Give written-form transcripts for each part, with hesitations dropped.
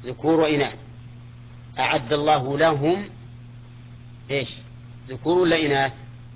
ذكور وإناث. أعد الله لهم إيش؟ ذكور ولا إناث؟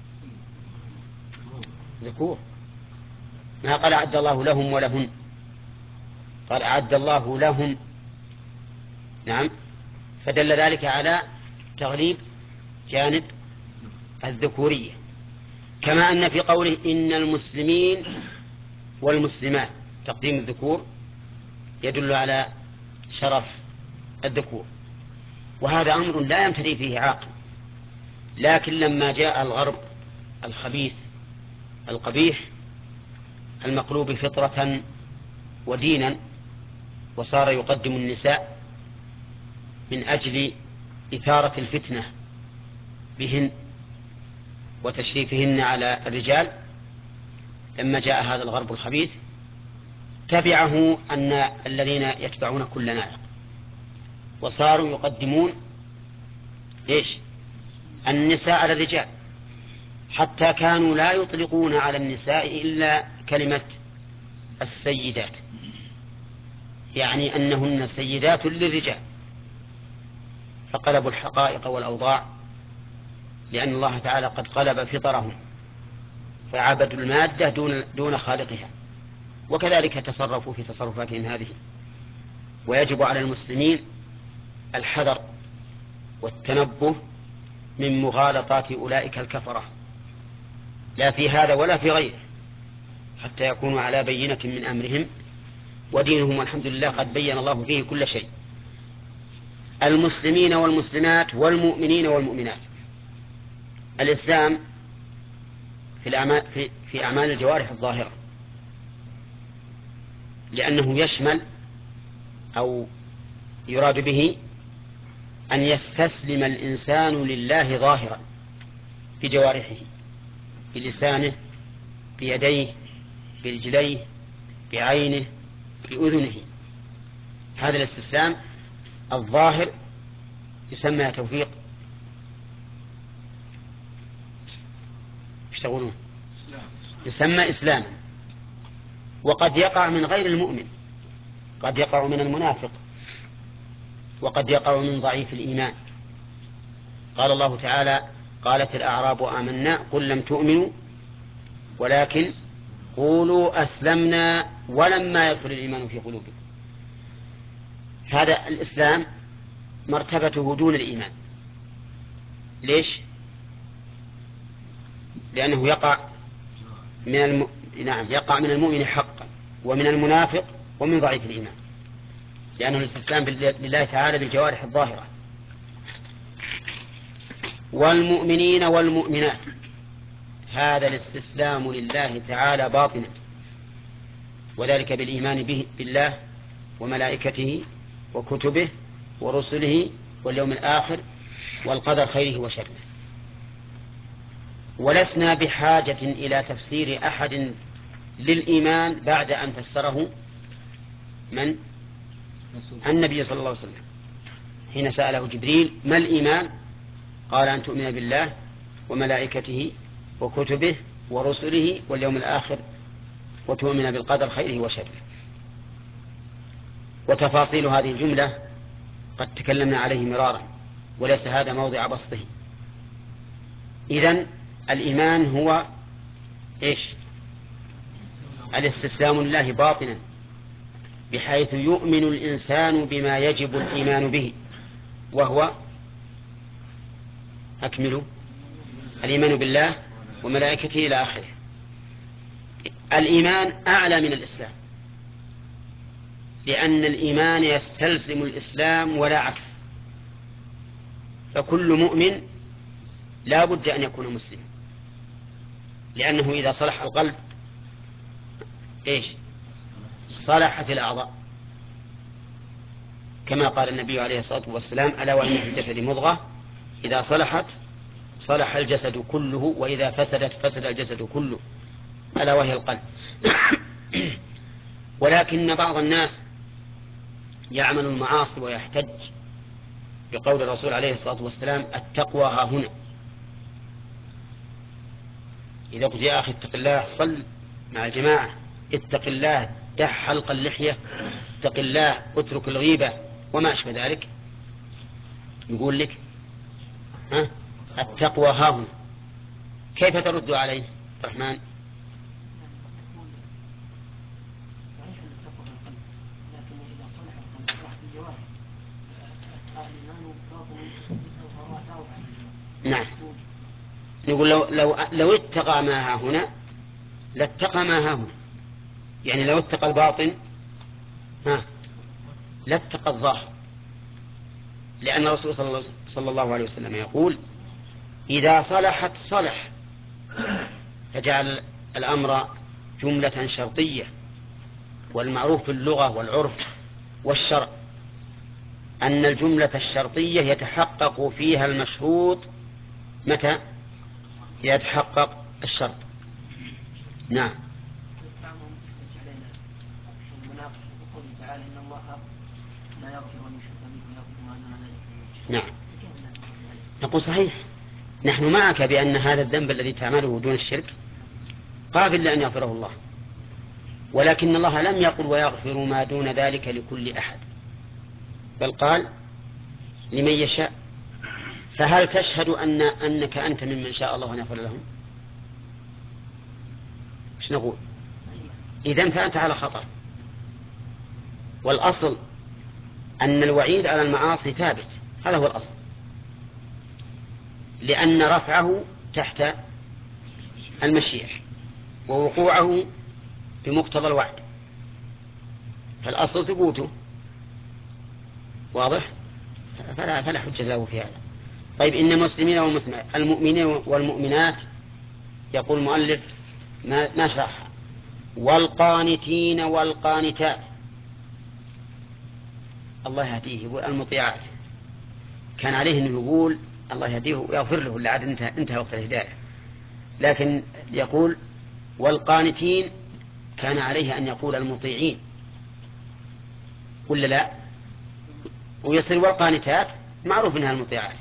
ذكور. ما قال أعد الله لهم ولهن، قال أعد الله لهم. نعم، فدل ذلك على تغليب جانب الذكورية. كما أن في قوله إن المسلمين والمسلمات تقديم الذكور يدل على شرف الذكور، وهذا أمر لا يمتري فيه عاقل. لكن لما جاء الغرب الخبيث القبيح المقلوب فطرة ودينا وصار يقدم النساء من أجل إثارة الفتنة بهن وتشريفهن على الرجال، لما جاء هذا الغرب الخبيث تبعه أن الذين يتبعون كل ناعق، وصاروا يقدمون إيش؟ النساء على الرجال، حتى كانوا لا يطلقون على النساء إلا كلمة السيدات، يعني أنهن سيدات للرجال. فقلبوا الحقائق والأوضاع، لأن الله تعالى قد قلب فطرهم فعبدوا المادة دون خالقها، وكذلك تصرفوا في تصرفاتهم هذه. ويجب على المسلمين الحذر والتنبه من مغالطات أولئك الكفرة، لا في هذا ولا في غيره، حتى يكونوا على بينة من أمرهم ودينهم، والحمد لله قد بين الله فيه كل شيء. المسلمين والمسلمات والمؤمنين والمؤمنات. الإسلام في أعمال الجوارح الظاهرة، لأنه يشمل أو يراد به أن يستسلم الإنسان لله ظاهرا بجوارحه، بلسانه، بيديه، برجليه، بعينه، بأذنه. هذا الاستسلام الظاهر يسمى يا توفيق يشتغلون يسمى إسلاما. وقد يقع من غير المؤمن، قد يقع من المنافق، وقد يقع من ضعيف الإيمان. قال الله تعالى: قالت الأعراب آمنا قل لم تؤمنوا ولكن قولوا أسلمنا ولما يدخل الإيمان في قلوبكم. هذا الإسلام مرتبته دون الإيمان. ليش؟ لأنه يقع يقع من المؤمن حقا، ومن المنافق، ومن ضعيف الإيمان، لأنه الاستسلام لله تعالى بالجوارح الظاهرة. والمؤمنين والمؤمنات، هذا الاستسلام لله تعالى باطنا، وذلك بالإيمان بالله وملائكته وكتبه ورسله واليوم الآخر والقدر خيره وشره. ولسنا بحاجة إلى تفسير أحد للإيمان بعد أن فسره من؟ النبي صلى الله عليه وسلم، حين سأله جبريل: ما الإيمان؟ قال: أن تؤمن بالله وملائكته وكتبه ورسله واليوم الآخر وتؤمن بالقدر خيره وشره. وتفاصيل هذه الجملة قد تكلمنا عليه مرارا، وليس هذا موضع بسطه. إذن الإيمان هو إيش؟ الاستسلام لله باطنا، بحيث يؤمن الإنسان بما يجب الإيمان به، وهو أكملوا الإيمان بالله وملائكته إلى آخره. الإيمان أعلى من الإسلام، لأن الإيمان يستلزم الإسلام ولا عكس. فكل مؤمن لا بد أن يكون مسلما، لأنه إذا صلح القلب إيش؟ صلحت الأعضاء، كما قال النبي عليه الصلاة والسلام: ألا وإن في الجسد مضغة إذا صلحت صلح الجسد كله وإذا فسدت فسد الجسد كله، ألا وهي القلب. ولكن بعض الناس يعمل المعاصي ويحتج بقول الرسول عليه الصلاة والسلام: التقوى ها هنا. إذا قلت يا أخي اتق الله صل مع الجماعة، اتق الله دع حلق اللحية، اتق الله اترك الغيبة وما أشبه ذلك، يقول لك التقوى هاهنا. كيف ترد عليه الرحمن؟ نعم، نقول لو اتقى ما ها هنا لاتقى ما ها هنا، يعني لو اتقى الباطن لاتقى الظاهر، لأن الرسول صلى الله عليه وسلم يقول إذا صلحت صلح، فجعل الأمر جملة شرطية، والمعروف في اللغة والعرف والشرع أن الجملة الشرطية يتحقق فيها المشروط متى يتحقق الشرط. نعم. نعم، نقول صحيح، نحن معك بأن هذا الذنب الذي تعمله دون الشرك قابل لأن يغفره الله، ولكن الله لم يقل ويغفر ما دون ذلك لكل أحد، بل قال لمن يشاء. فهل تشهد أنك أنت ممن شاء الله أن يغفر لهم؟ ايش نقول؟ إذن فأنت على خطر. والأصل أن الوعيد على المعاصي ثابت، هذا هو الأصل، لأن رفعه تحت المشيئة ووقوعه بمقتضى الوعد، فالأصل ثبوته واضح، فلا حجة له في هذا. طيب، إن المسلمين والمسلمات المؤمنين والمؤمنات، يقول المؤلف ما شرحها، والقانتين والقانتات، الله يهديه، يقول المطيعات، كان عليه أن يقول الله يهديه ويغفر له، لعد انتهى وقت الهداية، لكن يقول والقانتين، كان عليه أن يقول المطيعين ولا لا؟ ويصير والقانتات معروف منها المطيعات،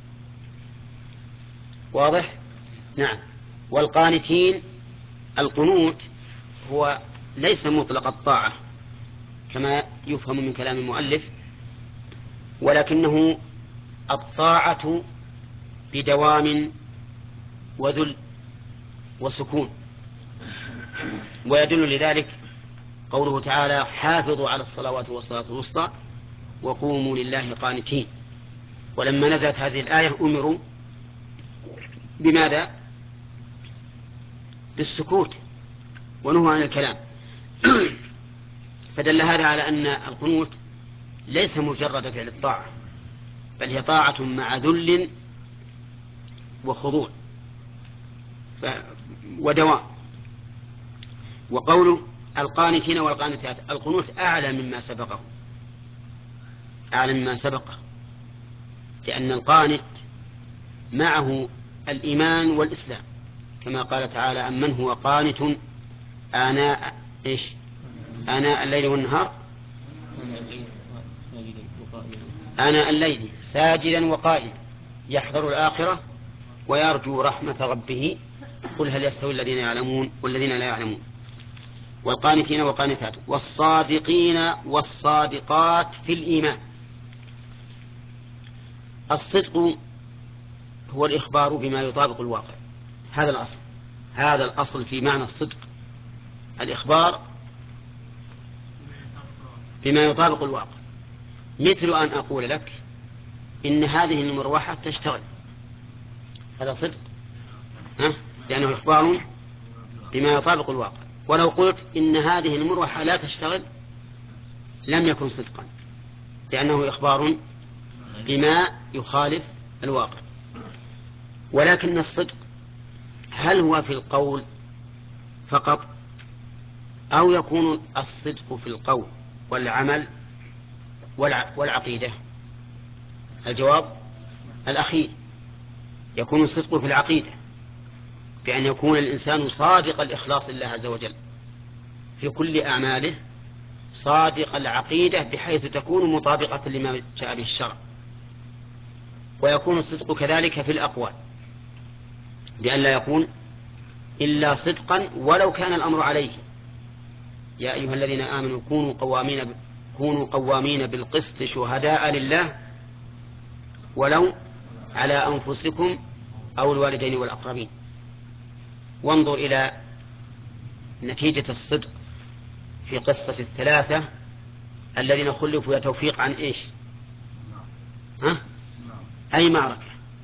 واضح؟ نعم. والقانتين، القنوت هو ليس مطلق الطاعة كما يفهم من كلام المؤلف، ولكنه الطاعة بدوام وذل وسكون، ويدل لذلك قوله تعالى حافظوا على الصلوات والصلاة الوسطى وقوموا لله قانتين. ولما نزلت هذه الآية أمروا بماذا؟ بالسكوت، ونهوا عن الكلام. فدل هذا على أن القنوت ليس مجرد فعل الطاعة، بل هي طاعة مع ذل وخضوع ودوام. وقوله القانتين والقانتات، القنوت أعلى مما سبقه، أعلى مما سبقه، لأن القانت معه الإيمان والإسلام، كما قال تعالى أمن هو قانت آناء الليل والنهار، آناء الليل ساجدا وقائما يحذر الآخرة ويرجو رحمة ربه قل هل يستوي الذين يعلمون والذين لا يعلمون. والقانتين والقانتات والصادقين والصادقات في الإيمان. الصدق هو الإخبار بما يطابق الواقع، هذا الأصل، هذا الأصل في معنى الصدق، الإخبار بما يطابق الواقع. مثل أن أقول لك إن هذه المروحة تشتغل، هذا صدق، لأنه إخبار بما يطابق الواقع. ولو قلت إن هذه المروحة لا تشتغل لم يكن صدقا، لأنه إخبار بما يخالف الواقع. ولكن الصدق هل هو في القول فقط، أو يكون الصدق في القول والعمل والعقيدة؟ الجواب الأخير، يكون الصدق في العقيدة، بأن يكون الإنسان صادق الإخلاص لله عز وجل في كل أعماله، صادق العقيدة بحيث تكون مطابقة لما جاء به الشرع. ويكون الصدق كذلك في الأقوال، بأن لا يكون إلا صدقا ولو كان الأمر عليه. يا أيها الذين آمنوا كونوا قوامين بالقسط شهداء لله ولو على أنفسكم أو الوالدين والأقربين. وانظر إلى نتيجة الصدق في قصة الثلاثة الذين خلفوا يا توفيق عن إيش؟ ها؟ أي معركة؟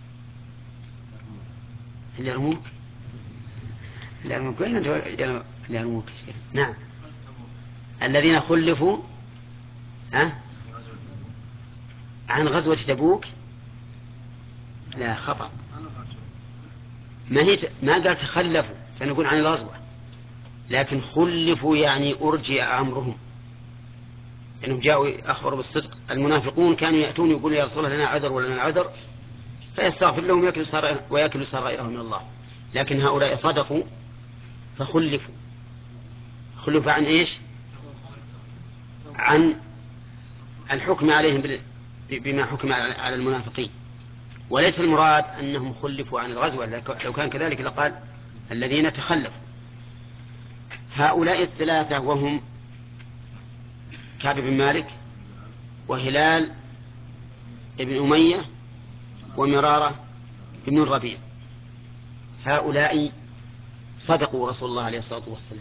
اليرموك. اليرموك وين اليرموك؟ نعم. الذين خلفوا عن غزوة تبوك. لا، خطأ. ما قال تخلفوا، سنقول عن الغزوة، لكن خلفوا يعني أرجئ أمرهم، إنهم جاءوا أخبروا بالصدق. المنافقون كانوا يأتون يقولون يا رسول الله لنا عذر ولنا عذر، فيستغفر لهم ويأكل سرائرهم من الله. لكن هؤلاء صدقوا فخلفوا. خلفوا عن إيش؟ عن الحكم عليهم بما حكم على المنافقين، وليس المراد أنهم خلفوا عن الغزوة. لو كان كذلك لقال الذين تخلفوا. هؤلاء الثلاثة وهم كعب بن مالك وهلال بن أمية ومرارة بن الربيع، هؤلاء صدقوا رسول الله عليه الصلاة والسلام.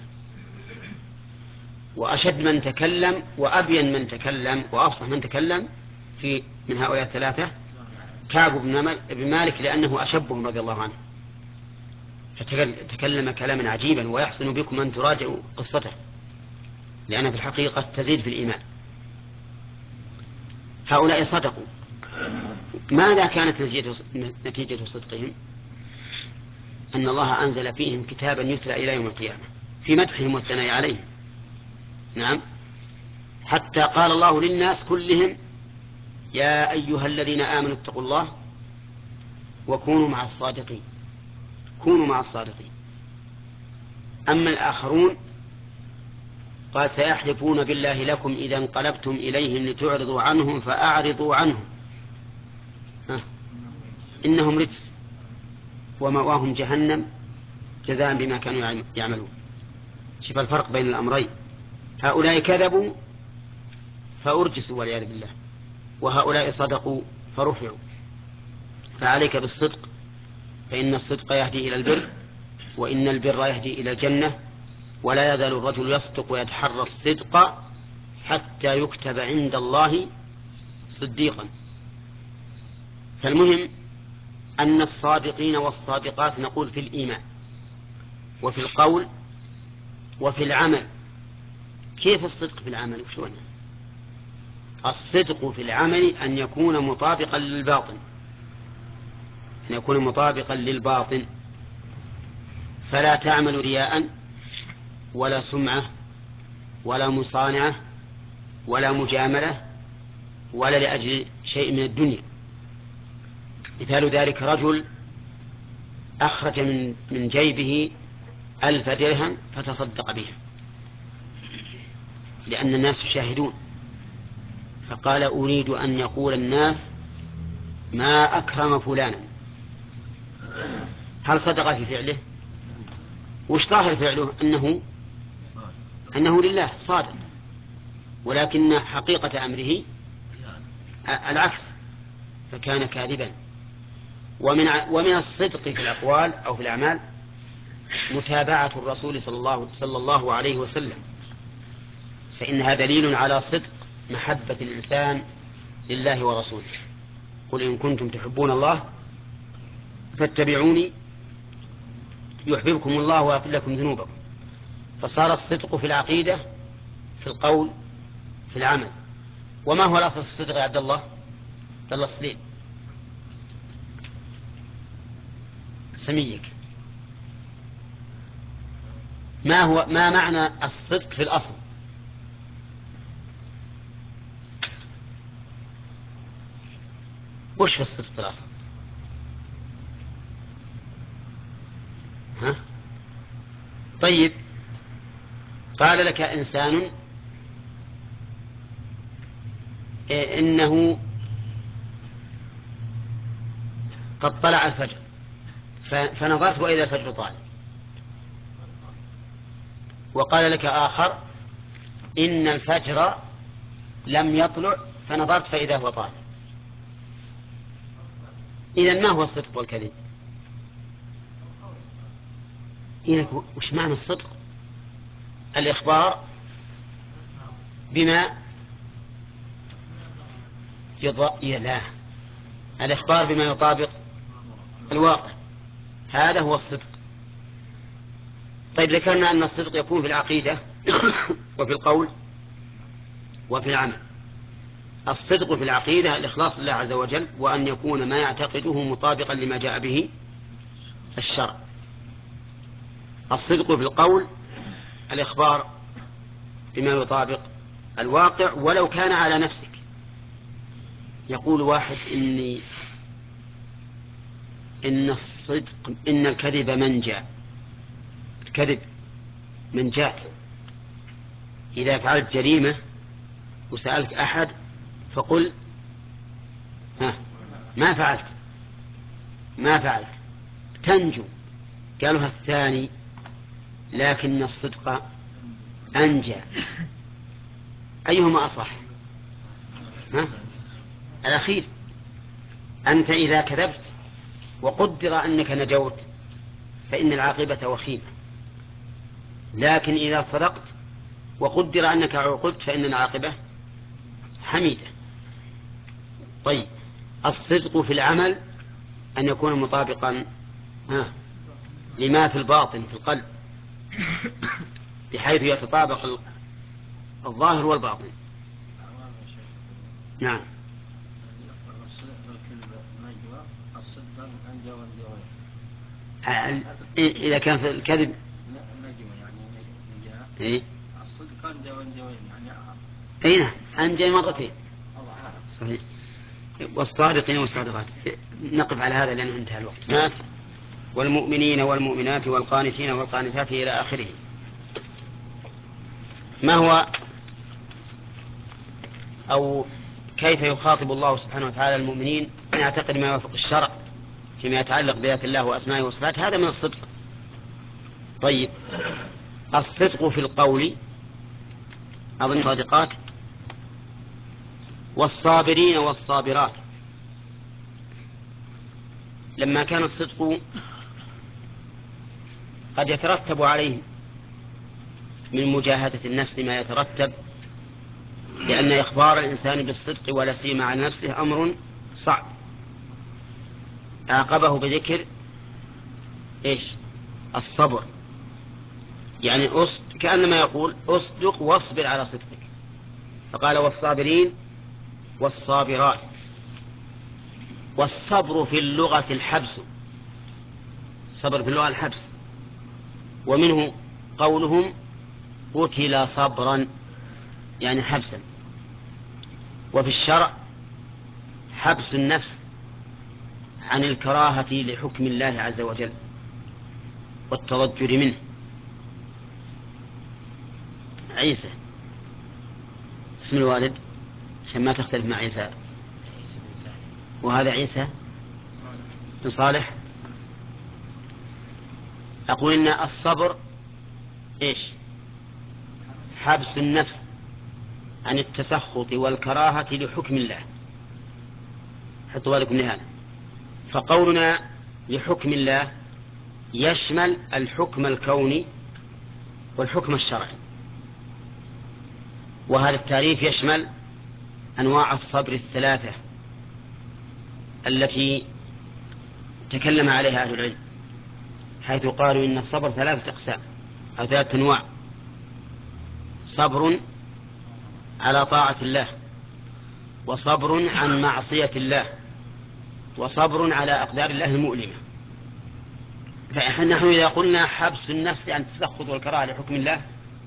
وأشد من تكلم وأبين من تكلم وأفصح من تكلم من هؤلاء الثلاثة كعب بن مالك، لأنه أشبهم رضي الله عنه، فتكلم كلاما عجيبا. ويحسن بكم أن تراجعوا قصته، لأنها في الحقيقة تزيد في الإيمان. هؤلاء صدقوا. ماذا كانت نتيجة صدقهم؟ أن الله أنزل فيهم كتابا يتلى إلى يوم القيامة في مدحهم والثناء عليهم. نعم، حتى قال الله للناس كلهم يا أيها الذين آمنوا اتقوا الله وكونوا مع الصادقين. كونوا مع الصادقين. أما الآخرون قال سيحلفون بالله لكم إذا انقلبتم إليهم لتعرضوا عنهم فأعرضوا عنهم إنهم رجس ومأواهم جهنم جزاء بما كانوا يعملون. شوف الفرق بين الأمرين، هؤلاء كذبوا فأرجسوا والعياذ بالله، وهؤلاء صدقوا فرفعوا. فعليك بالصدق، فإن الصدق يهدي إلى البر، وإن البر يهدي إلى الجنة، ولا يزال الرجل يصدق ويتحرى الصدق حتى يكتب عند الله صديقا. فالمهم أن الصادقين والصادقات نقول في الإيمان وفي القول وفي العمل. كيف الصدق في العمل؟ وشون الصدق في العمل؟ أن يكون مطابقا للباطن، أن يكون مطابقا للباطن، فلا تعمل رياء ولا سمعة ولا مصانعة ولا مجاملة ولا لأجل شيء من الدنيا. مثال ذلك رجل أخرج من جيبه 1000 درهم فتصدق بها لأن الناس يشاهدون، فقال أريد أن يقول الناس ما أكرم فلانا. هل صدق في فعله؟ وش ظاهر فعله؟ أنه لله صادق، ولكن حقيقة أمره العكس، فكان كاذبا. ومن الصدق في الأقوال أو في الأعمال متابعة الرسول صلى الله عليه وسلم، فإنها دليل على صدق محبة الإنسان لله ورسوله. قل إن كنتم تحبون الله فاتبعوني يحببكم الله ويغفر لكم ذنوبكم. فصار الصدق في العقيدة، في القول، في العمل. وما هو الأصل في الصدق يا عبد الله السليم؟ سميك. ما معنى الصدق في الأصل؟ وش في الصدق في الأصل؟ ها؟ طيب، قال لك إنسان إنه قد طلع الفجر فنظرت وإذا الفجر طالع، وقال لك آخر إن الفجر لم يطلع فنظرت فإذا هو طالع. إذن ما هو الصدق والكذب؟ إذن وش معنى الصدق؟ الإخبار بما لا، الإخبار بما يطابق الواقع، هذا هو الصدق. طيب ذكرنا أن الصدق يكون في العقيدة وفي القول وفي العمل. الصدق في العقيدة الإخلاص لله عز وجل، وأن يكون ما يعتقده مطابقا لما جاء به الشرع. الصدق في القول الإخبار بما يطابق الواقع ولو كان على نفسك. يقول واحد إن الصدق إن الكذب منجى، الكذب منجاة. إذا فعلت جريمة وسألك أحد فقل ما فعلت تنجو. قالها الثاني لكن الصدق أنجى. أيهما أصح؟ الأخير. أنت إذا كذبت وقدر أنك نجوت فإن العاقبة وخيمة، لكن إذا صدقت وقدر أنك عوقبت فإن العاقبة حميدة. طيب الصدق في العمل أن يكون مطابقا لما في الباطن في القلب، بحيث يتطابق الظاهر والباطن. نعم. إذا كان في الكذب الصدق كان جوين أي نعم أنجى مرتين صحيح. والصادقين والصادقات. نقف على هذا لأنه انتهى الوقت. والمؤمنين والمؤمنات والقانتين والقانتات إلى آخره. ما هو أو كيف يخاطب الله سبحانه وتعالى المؤمنين أن يعتقد ما يوافق الشرع فيما يتعلق بذات الله وأسمائه وصفاته؟ هذا من الصدق. طيب الصدق في القول أظن صادقات والصابرين والصابرات. لما كان الصدق قد يترتب عليه من مجاهدة النفس ما يترتب، لأن إخبار الإنسان بالصدق ولا سيما عن نفسه أمر صعب. عاقبه بذكر الصبر، يعني كأنما يقول أصدق واصبر على صدقك، فقال والصابرين والصابرات. والصبر في اللغة الحبس، صبر في اللغة الحبس، ومنه قولهم قتل صبرا يعني حبسا. وفي الشرع حبس النفس عن الكراهة لحكم الله عز وجل والتضجر منه. عيسى اسم الوالد عشان ما تختلف مع عيسى، وهذا عيسى بن صالح. أقول إن الصبر حبس النفس عن التسخط والكراهة لحكم الله. حطوا بالكم لهذا. فقولنا لحكم الله يشمل الحكم الكوني والحكم الشرعي، وهذا التعريف يشمل أنواع الصبر الثلاثة التي تكلم عليها أهل العلم، حيث قالوا إن الصبر ثلاثة أقسام أو ثلاثة أنواع: صبر على طاعة الله، وصبر عن معصية الله، وصبر على أقدار الله المؤلمة. فنحن إذا قلنا حبس النفس عن التسخط والكراهة لحكم الله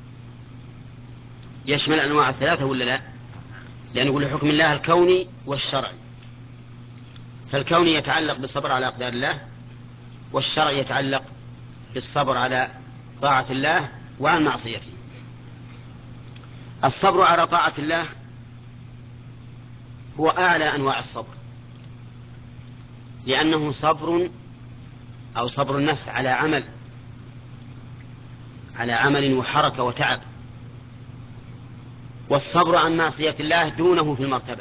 يشمل أنواع الثلاثة ولا لا؟ لأن نقول لحكم الله الكوني والشرعي، فالكوني يتعلق بالصبر على أقدار الله، والشرعي يتعلق بالصبر على طاعة الله وعن معصيته. الصبر على طاعة الله هو أعلى أنواع الصبر، لأنه صبر أو صبر النفس على عمل وحركة وتعب. والصبر عن معصية الله دونه في المرتبة.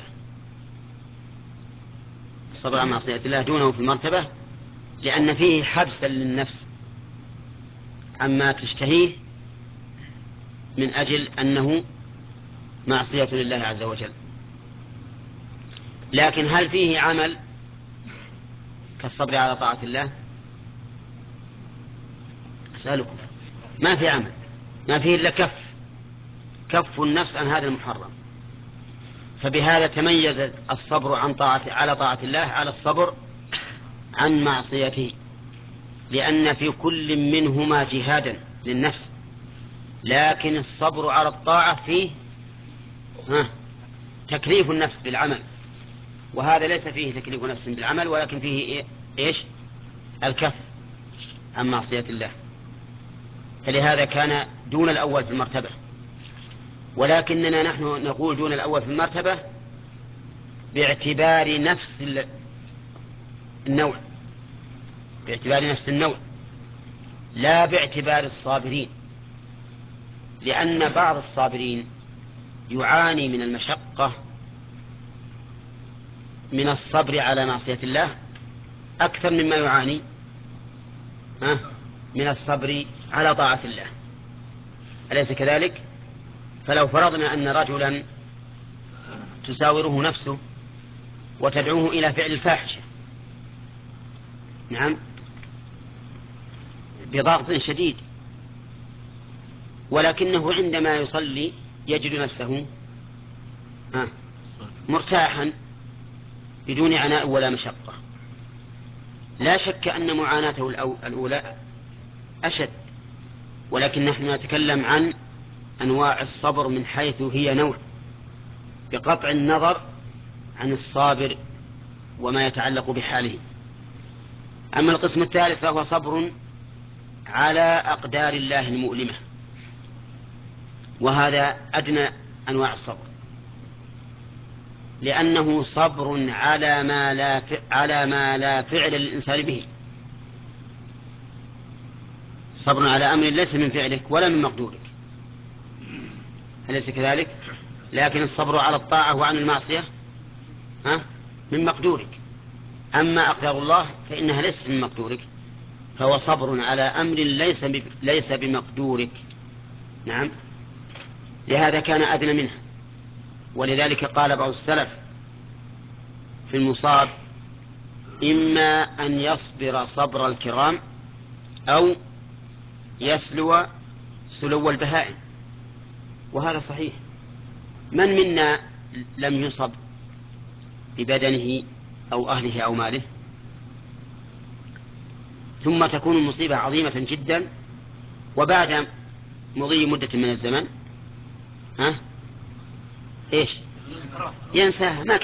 الصبر عن معصية الله دونه في المرتبة لأن فيه حبسا للنفس عما تشتهيه من أجل أنه معصية لله عز وجل. لكن هل فيه عمل كالصبر على طاعة الله؟ أسألكم. ما في عمل، ما فيه إلا كف النفس عن هذا المحرم. فبهذا تميز الصبر على طاعة الله على الصبر عن معصيته، لأن في كل منهما جهادا للنفس. لكن الصبر على الطاعة فيه تكليف النفس بالعمل، وهذا ليس فيه تكليف نفس بالعمل، ولكن فيه إيش؟ الكف عن معصية الله. فلهذا كان دون الأول في المرتبة، ولكننا نحن نقول دون الأول في المرتبة باعتبار نفس النوع، باعتبار نفس النوع، لا باعتبار الصابرين، لأن بعض الصابرين يعاني من المشقة من الصبر على معصية الله أكثر مما يعاني من الصبر على طاعة الله. أليس كذلك؟ فلو فرضنا أن رجلا تساوره نفسه وتدعوه إلى فعل الفاحشة، نعم، بضغط شديد، ولكنه عندما يصلي يجد نفسه مرتاحا بدون عناء ولا مشقة، لا شك أن معاناته الأولى أشد، ولكن نحن نتكلم عن أنواع الصبر من حيث هي نوع، بقطع النظر عن الصابر وما يتعلق بحاله. أما القسم الثالث فهو صبر على أقدار الله المؤلمة، وهذا أدنى أنواع الصبر، لأنه صبر على ما لا فعل للإنسان به، صبر على أمر ليس من فعلك ولا من مقدورك، أليس كذلك؟ لكن الصبر على الطاعة وعن المعصية من مقدورك. أما أقدار الله فإنها ليست من مقدورك، فهو صبر على أمر ليس بمقدورك. نعم، لهذا كان أدنى منه. ولذلك قال بعض السلف في المصاب: إما أن يصبر صبر الكرام أو يسلو سلو البهائم. وهذا صحيح. من منا لم يصب ببدنه أو أهله أو ماله ثم تكون المصيبة عظيمة جدا، وبعد مضي مدة من الزمن إيش؟ ينساها، ما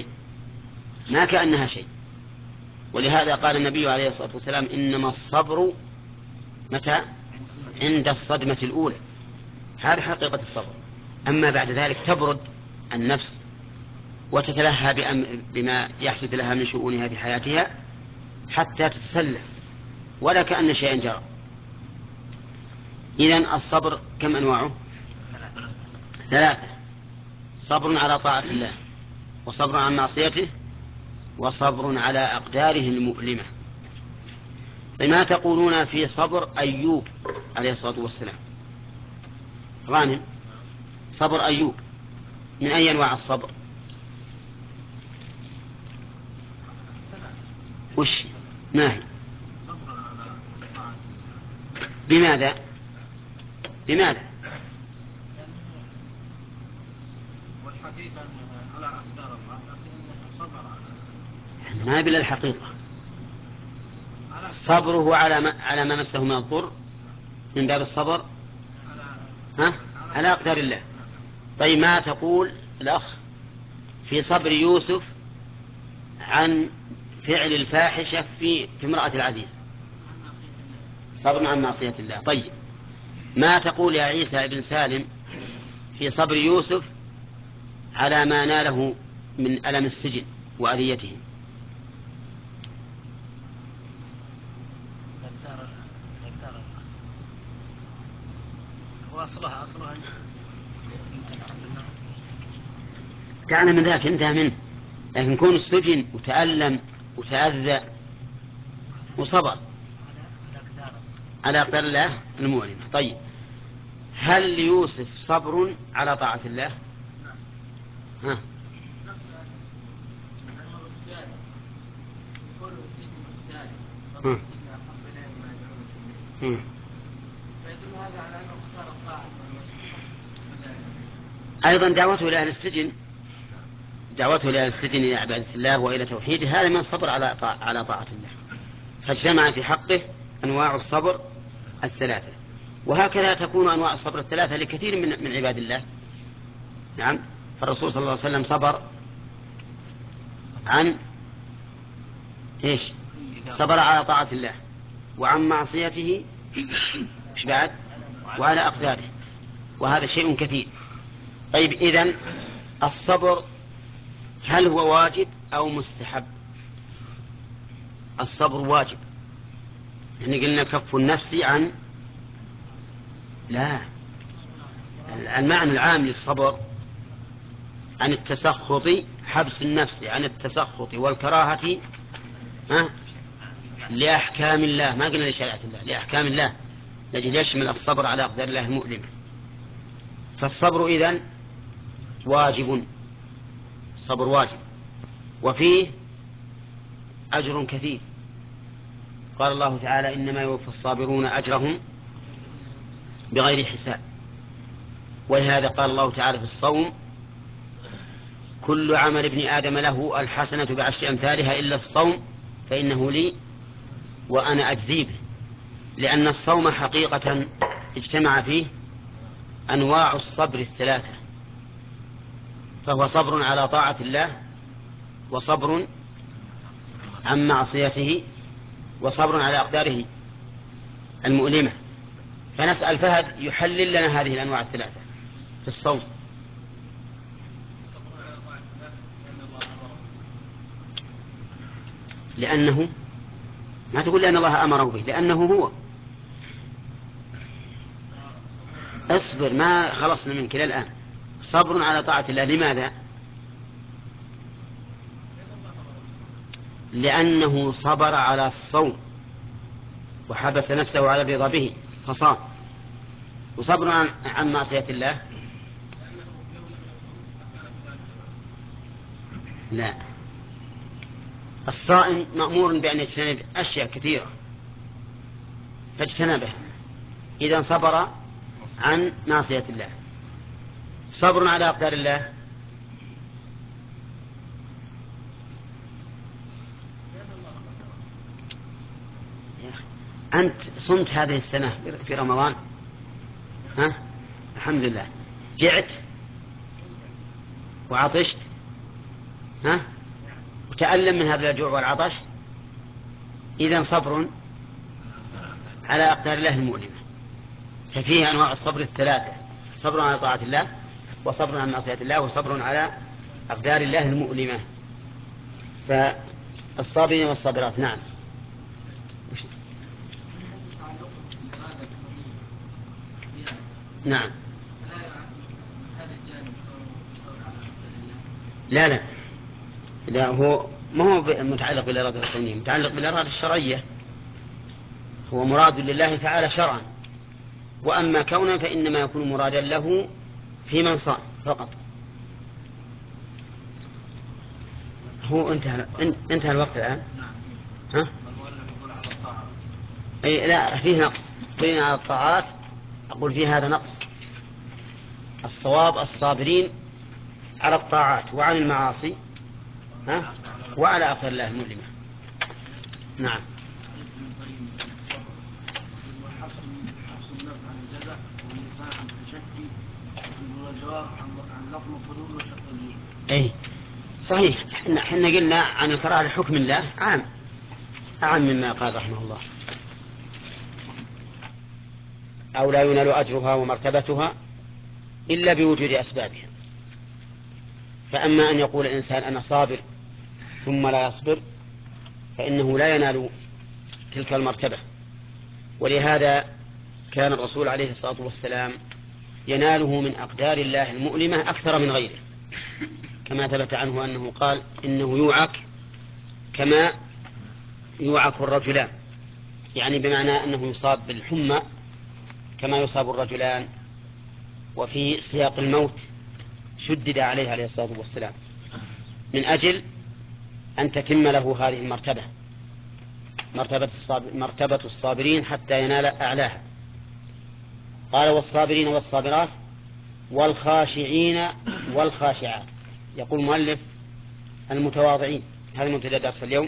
كأنها شيء. ولهذا قال النبي عليه الصلاة والسلام: إنما الصبر متى؟ عند الصدمة الأولى. هذا حقيقة الصبر. أما بعد ذلك تبرد النفس وتتلهى بما يحدث لها من شؤونها في حياتها حتى تتسلى ولا كأن شيئا جرى. إذن الصبر كم أنواعه؟ 3: صبر على طاعة الله، وصبر عن معصيته، وصبر على أقداره المؤلمة. فما تقولون في صبر أيوب عليه الصلاة والسلام؟ غانم، صبر أيوب من أي أنواع الصبر؟ وش ما هي؟ بماذا؟ والحقيقة على أقدار الله، لكن صبر ما بلا الحقيقة. صبره على ما مسه من الضر من باب الصبر على أقدار الله. طيب ما تقول الأخ في صبر يوسف عن فعل الفاحشة في امرأة العزيز؟ صبر عن معصية الله. طيب ما تقول يا عيسى بن سالم في صبر يوسف على ما ناله من ألم السجن وأذيته؟ وأصلها كان من ذاك انتهى منه، لكن كون السجن وتألم وتأذى وصبر على أقدار الله المؤلمة. طيب، هل ليوسف صبر على طاعة الله؟ ها؟ أيضا دعوته إلى أهل السجن، دعوته إلى أهل السجن إلى عبادة الله وإلى توحيده، هذا من الصبر على طاعة الله. فاجتمع في حقه أنواع الصبر الثلاثة، وهكذا تكون أنواع الصبر الثلاثة لكثير من عباد الله. نعم، فالرسول صلى الله عليه وسلم صبر عن إيش؟ صبر على طاعة الله وعن معصيته بعد وعلى أقداره، وهذا شيء كثير. طيب، إذن الصبر هل هو واجب أو مستحب؟ الصبر واجب. يعني قلنا كف النفس عن، لا، المعنى العام للصبر عن التسخط، حبس النفس عن التسخط والكراهة لأحكام الله، ما قلنا لشريعة الله، لأحكام الله، لأجل يشمل الصبر على أقدار الله المؤلمة. فالصبر إذن واجب، الصبر واجب، وفيه أجر كثير. قال الله تعالى: إنما يوفى الصابرون أجرهم بغير حساب. ولهذا قال الله تعالى في الصوم: كل عمل ابن آدم له الحسنة بعشر أمثالها إلا الصوم فإنه لي وأنا أجزي به. لأن الصوم حقيقة اجتمع فيه أنواع الصبر الثلاثة، فهو صبر على طاعة الله، وصبر عن معصيته، وصبر على أقداره المؤلمة. فنسأل فهد يحلل لنا هذه الأنواع الثلاثة في الصوم. لأنه، ما تقول لأن الله أمره به، لأنه هو. اصبر، ما خلصنا منك إلى الآن. صبر على طاعة الله، لماذا؟ لأنه صبر على الصوم وحبس نفسه على الرضا به فصام. وصبر عن معصية الله، لا، الصائم مأمور بأن يجتنب أشياء كثيرة فاجتنبها، إذا صبر عن معصية الله. صبر على أقدار الله، أنت صمت هذه السنة في رمضان، ها؟ الحمد لله. جعت وعطشت، ها؟ وتألم من هذا الجوع والعطش، إذن صبر على أقدار الله المؤلمة. ففيه أنواع الصبر الثلاثة: صبر على طاعة الله، وصبر عن معصية الله، وصبر على أقدار الله المؤلمة. فالصابرين والصابرات. نعم. نعم. لا لا لا، هو ما هو متعلق بالإرادة الكونية، متعلق بالإرادة الشرعية. هو مراد لله تعالى شرعا، وأما كونا فإنما يكون مرادا له في من صام فقط. هو انتهى الوقت الآن. ها؟ أي لا، فيه نقص. بين على الطاعات أقول فيه هذا نقص. الصواب الصابرين على الطاعات وعن المعاصي، ها؟ وعلى أقدار الله المؤلمة. نعم. اي صحيح، احنا قلنا عن الكراهة لحكم الله عام مما قال رحمه الله: أو لا ينال أجرها ومرتبتها إلا بوجود أسبابها. فأما أن يقول الإنسان أنا صابر ثم لا يصبر، فإنه لا ينال تلك المرتبة. ولهذا كان الرسول عليه الصلاة والسلام يناله من أقدار الله المؤلمة أكثر من غيره، كما ثبت عنه أنه قال إنه يوعك كما يوعك الرجلان، يعني بمعنى أنه يصاب بالحمى كما يصاب الرجلان. وفي سياق الموت شدد عليه عليه الصلاة والسلام من أجل أن تتم له هذه المرتبة، مرتبة الصابرين حتى ينال أعلاها. قال والصابرين والصابرات والخاشعين والخاشعات. يقول المؤلف المتواضعين، هذا مبتدأ درس اليوم.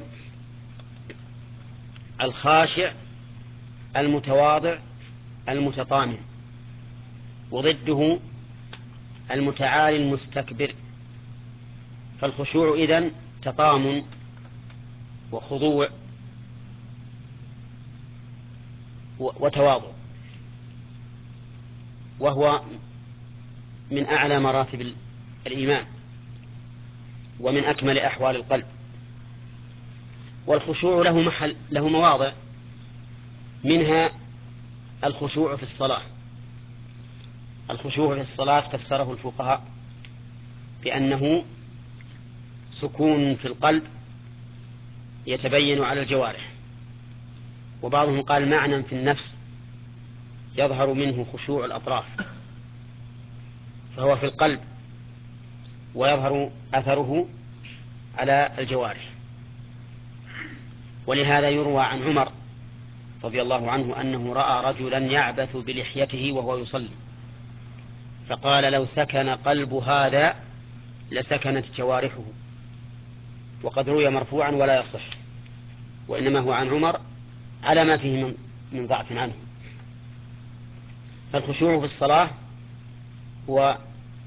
الخاشع المتواضع المتطامن، وضده المتعالي المستكبر. فالخشوع إذن تطامن وخضوع وتواضع، وهو من أعلى مراتب الإيمان ومن أكمل أحوال القلب. والخشوع له مواضع، منها الخشوع في الصلاة. الخشوع في الصلاة فسره الفقهاء بأنه سكون في القلب يتبين على الجوارح، وبعضهم قال معنى في النفس يظهر منه خشوع الأطراف، فهو في القلب ويظهر أثره على الجوارح. ولهذا يروى عن عمر رضي الله عنه أنه رأى رجلا يعبث بلحيته وهو يصلي، فقال لو سكن قلب هذا لسكنت جوارحه. وقد روي مرفوعا ولا يصح، وإنما هو عن عمر على ما فيه من ضعف عنه. فالخشوع في الصلاة هو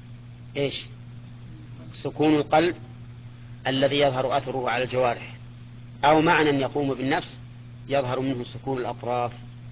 سكون القلب الذي يظهر أثره على الجوارح، أو معنى يقوم بالنفس يظهر منه سكون الأطراف.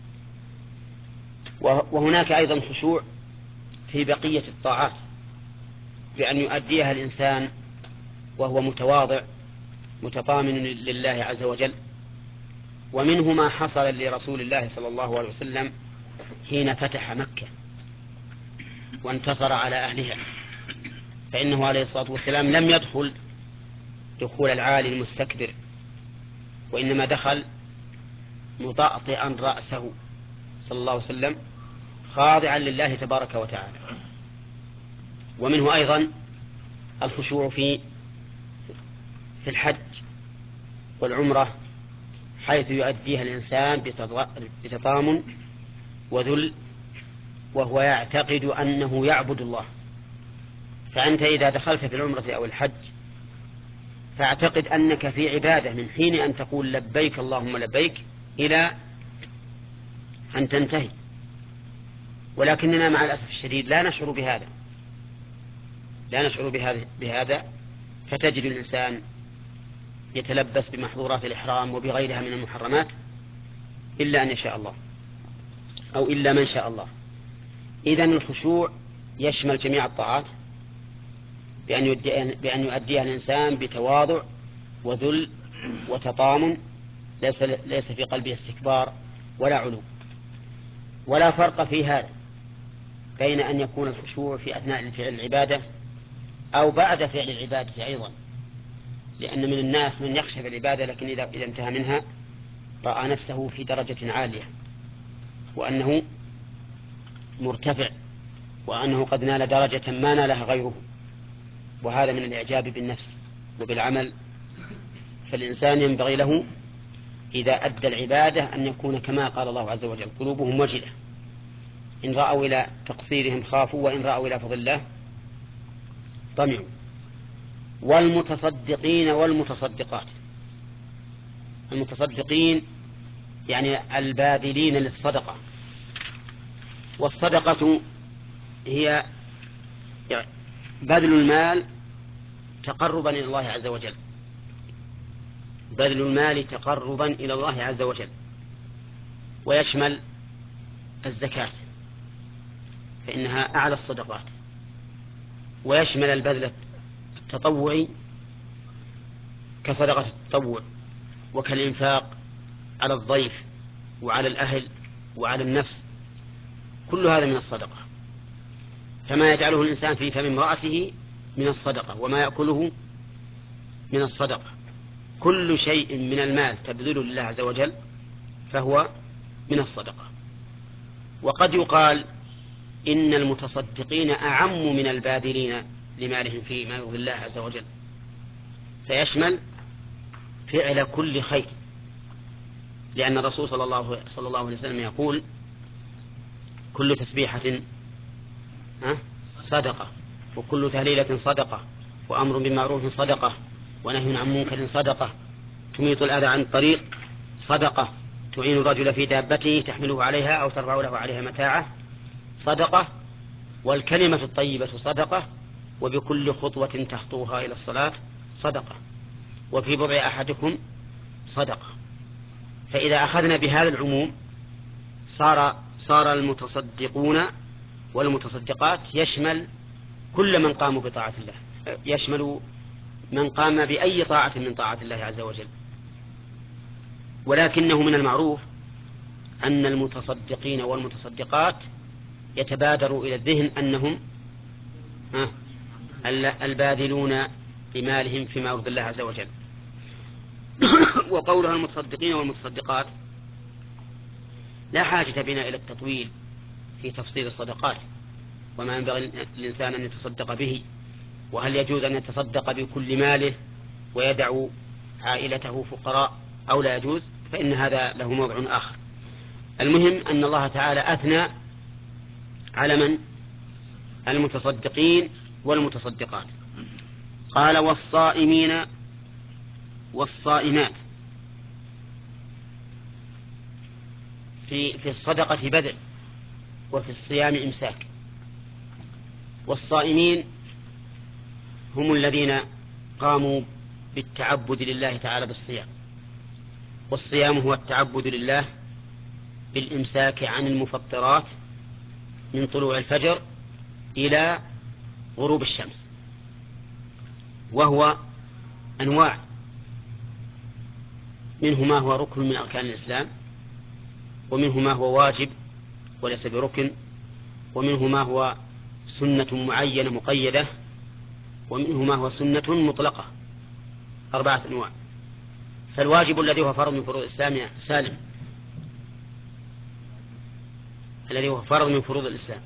وهناك أيضا خشوع في بقية الطاعات بأن يؤديها الإنسان وهو متواضع متطامن لله عز وجل. ومنه ما حصل لرسول الله صلى الله عليه وسلم حين فتح مكة وانتصر على أهلها، فإنه عليه الصلاة والسلام لم يدخل دخول العالي المستكبر، وإنما دخل مطأطئا رأسه صلى الله عليه وسلم خاضعا لله تبارك وتعالى. ومنه أيضا الخشوع في الحج والعمرة، حيث يؤديها الإنسان بتطامن وذل، وهو يعتقد أنه يعبد الله. فأنت إذا دخلت في العمرة أو الحج فاعتقد أنك في عبادة من حين أن تقول لبيك اللهم لبيك إلى أن تنتهي. ولكننا مع الأسف الشديد لا نشعر بهذا، فتجد الإنسان يتلبس بمحظورات الإحرام وبغيرها من المحرمات إلا أن يشاء الله، أو إلا من شاء الله. إذن الخشوع يشمل جميع الطاعات بأن يؤديها الإنسان بتواضع وذل وتطامن، ليس في قلبه استكبار ولا علو. ولا فرق في هذا بين أن يكون الخشوع في أثناء فعل العبادة أو بعد فعل العبادة أيضا، لأن من الناس من يخشى العبادة لكن إذا انتهى منها رأى نفسه في درجة عالية وأنه مرتفع وأنه قد نال درجة ما نالها غيره، وهذا من الإعجاب بالنفس وبالعمل. فالإنسان ينبغي له إذا أدى العبادة أن يكون كما قال الله عز وجل قلوبهم وجلة، إن رأوا إلى تقصيرهم خافوا وإن رأوا إلى فضل الله طمعوا. والمتصدقين والمتصدقات، المتصدقين يعني الباذلين للصدقة. والصدقة هي بذل المال تقربا إلى الله عز وجل، بذل المال تقربا إلى الله عز وجل، ويشمل الزكاة فإنها أعلى الصدقات، ويشمل البذل التطوعي كصدقة التطوع، وكالإنفاق على الضيف وعلى الأهل وعلى النفس، كل هذا من الصدقة. كما يجعله الإنسان في فم امرأته من الصدقة وما يأكله من الصدقة. كل شيء من المال تبذله لله عز وجل فهو من الصدقة. وقد يقال إن المتصدقين أعم من الباذلين لمالهم فيما يرضي الله عز وجل، فيشمل فعل كل خير، لأن الرسول صلى الله عليه وسلم يقول: كل تسبيحة صدقة، وكل تهليلة صدقة، وأمر بالمعروف صدقة، ونهي عن منكر صدقة، تميط الأذى عن الطريق صدقة، تعين الرجل في دابته تحمله عليها أو ترفع له عليها متاعه صدقة، والكلمة الطيبة صدقة، وبكل خطوة تخطوها إلى الصلاة صدقة، وفي بضع أحدكم صدقة. فإذا أخذنا بهذا العموم صار المتصدقون والمتصدقات يشمل كل من قاموا بطاعة الله، يشمل من قام بأي طاعة من طاعة الله عز وجل. ولكنه من المعروف أن المتصدقين والمتصدقات يتبادر إلى الذهن أنهم الباذلون بمالهم فيما يرضي الله عز وجل. وقولها المتصدقين والمتصدقات لا حاجة بنا إلى التطويل في تفصيل الصدقات، وما ينبغي الإنسان أن يتصدق به، وهل يجوز أن يتصدق بكل ماله ويدع عائلته فقراء أو لا يجوز، فإن هذا له موضع آخر. المهم أن الله تعالى أثنى على من؟ المتصدقين والمتصدقات. قال: والصائمين والصائمات. في الصدقة بذل، وفي الصيام إمساك. والصائمين هم الذين قاموا بالتعبد لله تعالى بالصيام، والصيام هو التعبد لله بالإمساك عن المفطرات من طلوع الفجر إلى غروب الشمس، وهو أنواع، منه ما هو ركن من أركان الإسلام، ومنه ما هو واجب وليس بركن، ومنه ما هو سنة معينة مقيدة، ومنه ما هو سنة مطلقة. 4 أنواع. فالواجب الذي هو فرض من فروض الإسلام يا سالم، الذي هو فرض من فروض الإسلام،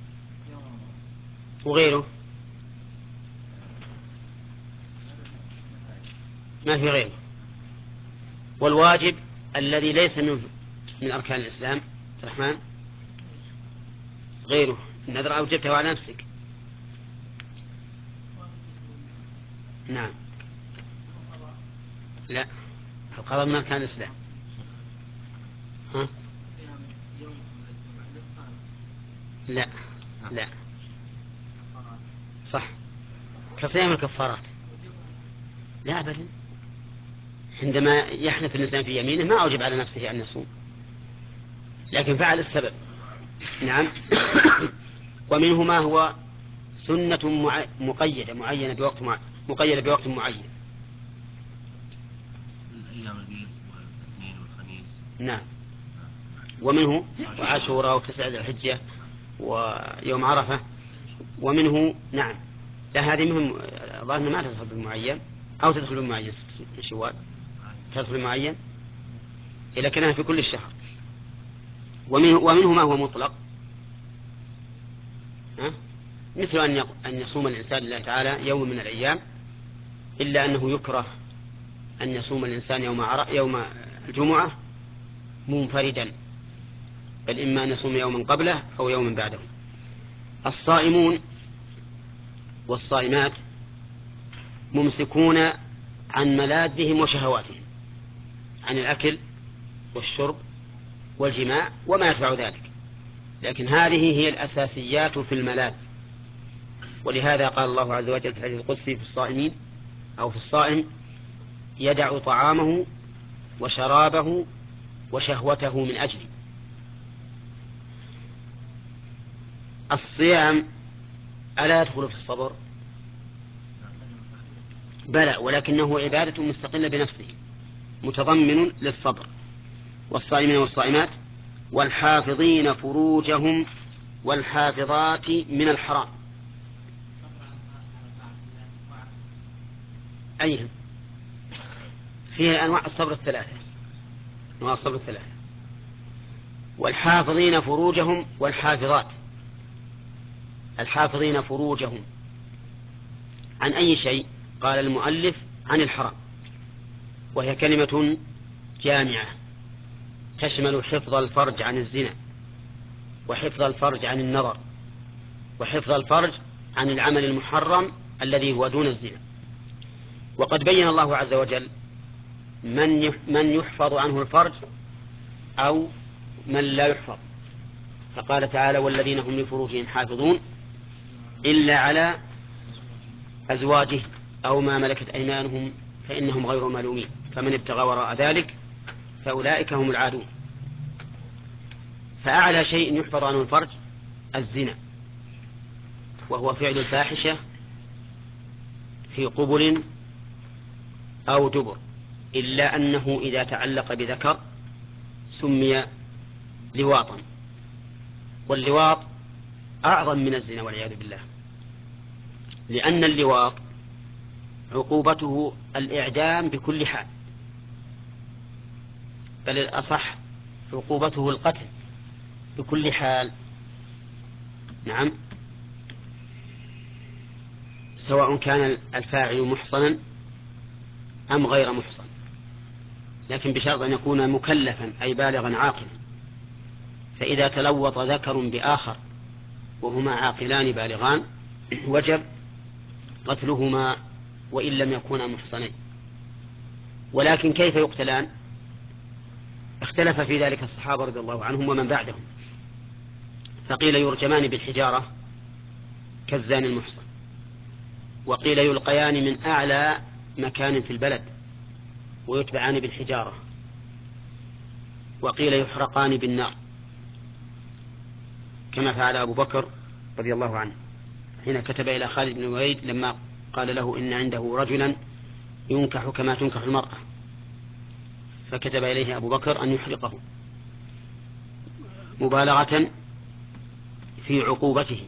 وغيره ما في غيره. والواجب الذي ليس من أركان الإسلام الرحمن غيره. النذر أوجبته على نفسك. نعم. لا، القضاء من أركان الإسلام. ها؟ لا لا، صح، كصيام الكفارات. لا أبدا، عندما يحنث الإنسان في يمينه ما أوجب على نفسه أن يصوم، لكن فعل السبب. نعم. ومنه ما هو سنة مقيدة معينة بوقت مقيدة بوقت معين. أيام البيض والاثنين والخميس. نعم. ومنه وعاشوراء و9 ذي الحجة ويوم عرفة. ومنه نعم. لا، هذه مهم، ظاهرنا ما تدخل بالمعين، أو تدخل بالمعين. 6 شوال تدخل بالمعين إذا كانها في كل الشهر. ومنه ما هو مطلق، مثل أن يصوم الإنسان لله تعالى يوم من الأيام، إلا أنه يكره أن يصوم الإنسان يوم الجمعة منفردا، بل إما أن يصوم يوما قبله أو يوما بعده. الصائمون والصائمات ممسكون عن ملاذهم وشهواتهم، عن الأكل والشرب والجماع وما يتبع ذلك، لكن هذه هي الأساسيات في الملاذ. ولهذا قال الله عز وجل في الحديث القدسي في الصائمين أو في الصائم: يدع طعامه وشرابه وشهوته من أجلي. الصيام ألا يدخل في الصبر؟ بلى، ولكنه عبادة مستقلة بنفسه متضمن للصبر. والصائمين والصائمات والحافظين فروجهم والحافظات من الحرام. أيهم؟ فيها أنواع الصبر الثلاثة، أنواع الصبر الثلاثة. والحافظين فروجهم والحافظات. الحافظين فروجهم عن أي شيء؟ قال المؤلف عن الحرام، وهي كلمة جامعة تشمل حفظ الفرج عن الزنا، وحفظ الفرج عن النظر، وحفظ الفرج عن العمل المحرم الذي هو دون الزنا. وقد بين الله عز وجل من يحفظ عنه الفرج أو من لا يحفظ، فقال تعالى: والذين هم لفروجهم حافظون إلا على أزواجه أو ما ملكت أيمانهم فإنهم غير ملومين، فمن ابتغى وراء ذلك فأولئك هم العادون. فأعلى شيء يحفظ عنه الفرج الزنا، وهو فعل الفاحشة في قبل أو دبر، إلا أنه إذا تعلق بذكر سمي لواطا، واللواط أعظم من الزنا والعياذ بالله، لأن اللواط عقوبته الإعدام بكل حال، بل الأصح عقوبته القتل بكل حال. نعم، سواء كان الفاعل محصنا أم غير محصن، لكن بشرط أن يكون مكلفا أي بالغا عاقلا. فإذا تلوط ذكر بآخر وهما عاقلان بالغان وجب قتلهما وإن لم يكونا محصنين. ولكن كيف يقتلان؟ اختلف في ذلك الصحابة رضي الله عنهم ومن بعدهم، فقيل يرجمان بالحجارة كالزاني المحصن، وقيل يلقيان من أعلى مكان في البلد ويتبعان بالحجارة، وقيل يحرقان بالنار كما فعل أبو بكر رضي الله عنه حين كتب إلى خالد بن الوليد لما قال له إن عنده رجلا ينكح كما تنكح المرأة، فكتب إليه أبو بكر أن يحرقه مبالغة في عقوبته.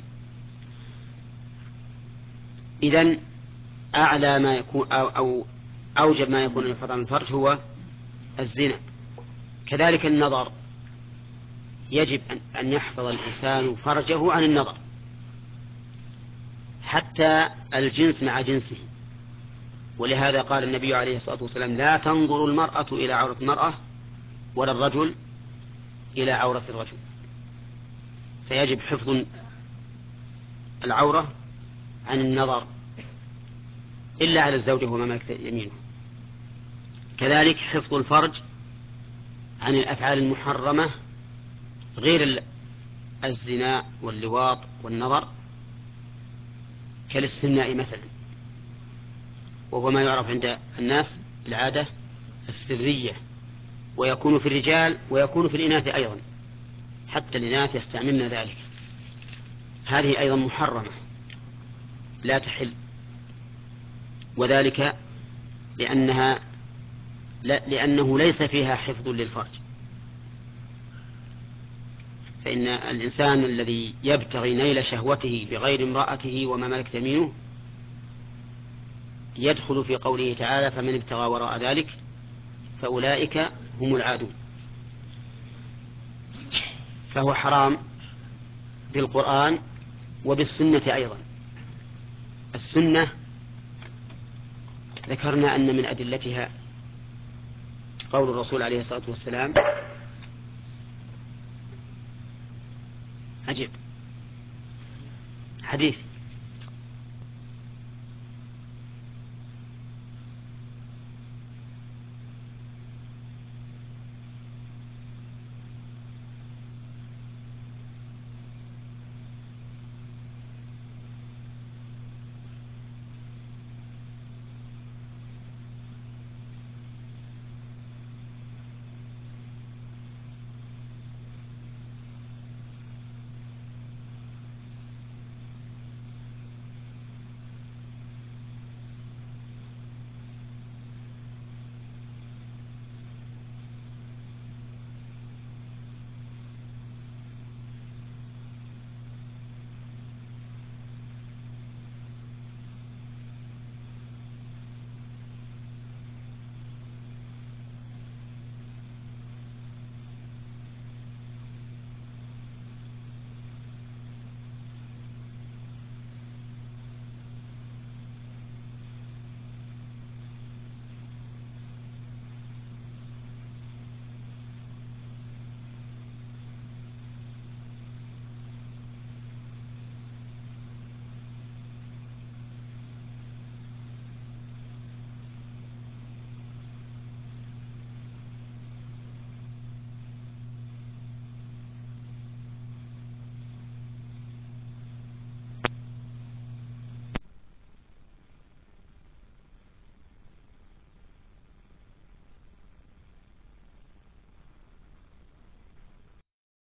إذن أعلى ما يكون أو أوجب ما يكون الحفاظ عن الفرج هو الزنا. كذلك النظر، يجب أن يحفظ الإنسان فرجه عن النظر، حتى الجنس مع جنسه. ولهذا قال النبي عليه الصلاة والسلام: لا تنظر المرأة إلى عورة المرأة ولا الرجل إلى عورة الرجل. فيجب حفظ العورة عن النظر إلا على الزوجة وما ملكت يمينه. كذلك حفظ الفرج عن الأفعال المحرمة غير الزنا واللواط والنظر، كالاستمناء مثلا، وهو ما يعرف عند الناس العادة السرية، ويكون في الرجال ويكون في الإناث أيضا، حتى الإناث يستعملن ذلك. هذه أيضا محرمة لا تحل، وذلك لأنه ليس فيها حفظ للفرج. فإن الإنسان الذي يبتغي نيل شهوته بغير امرأته وما ملكت يمينه يدخل في قوله تعالى: فمن ابتغى وراء ذلك فأولئك هم العادون. فهو حرام بالقرآن وبالسنة أيضا. السنة ذكرنا أن من أدلتها قول الرسول عليه الصلاة والسلام: عجب، حديث